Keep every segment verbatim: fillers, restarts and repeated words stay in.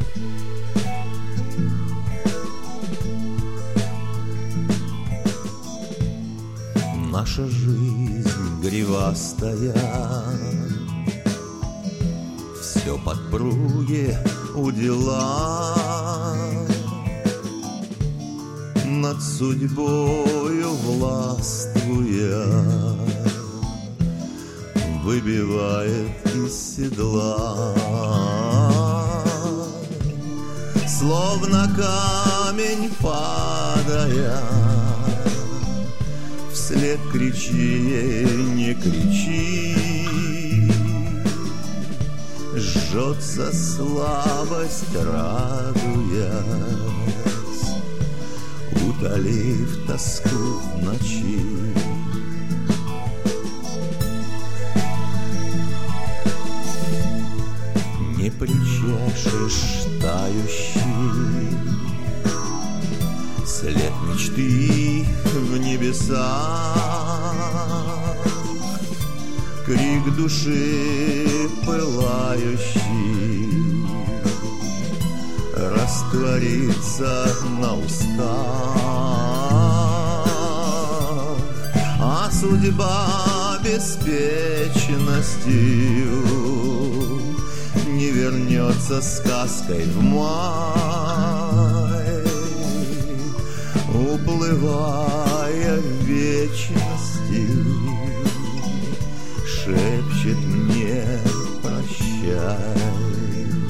Наша жизнь гривастая, все подпруги удила, над судьбою властвуя, выбивает из седла, словно камень падая. Вслед кричи ей, не кричи, жжется слабость, радуясь, утолив тоску в ночи. Не причешешь тающий след мечты в небесах, крик души пылающий растворится на устах, а судьба беспечностью не вернется сказкой в май, уплывая в вечности, шепчет мне прощай.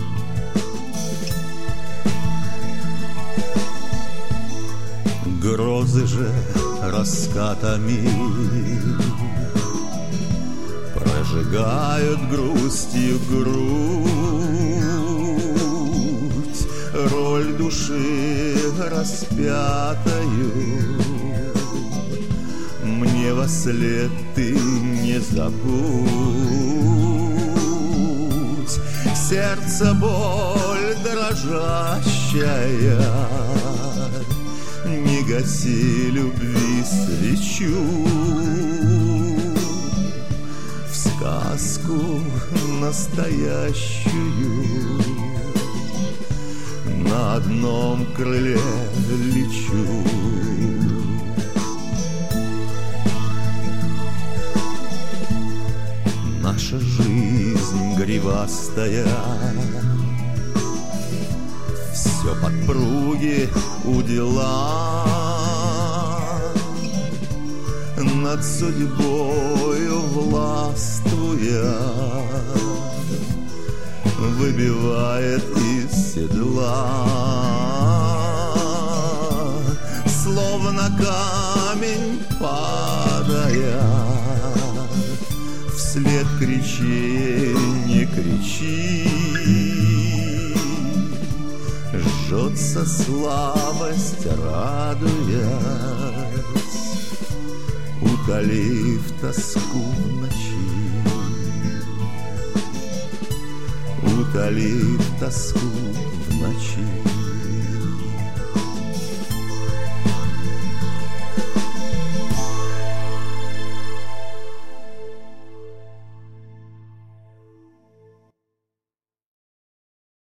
Грозы же раскатами прожигают грустью грудь, роль души распятою мне вослед ты не забудь. Сердце боль дрожащая, не гаси любви свечу, в сказку настоящую на одном крыле лечу. Наша жизнь гривастая, все подпруги удила, над судьбою властвуя, выбивает из седла, словно камень падая. Вслед кричи, не кричи, жжется слабость, радуясь, утолив тоску в ночи, утолив тоску в ночи.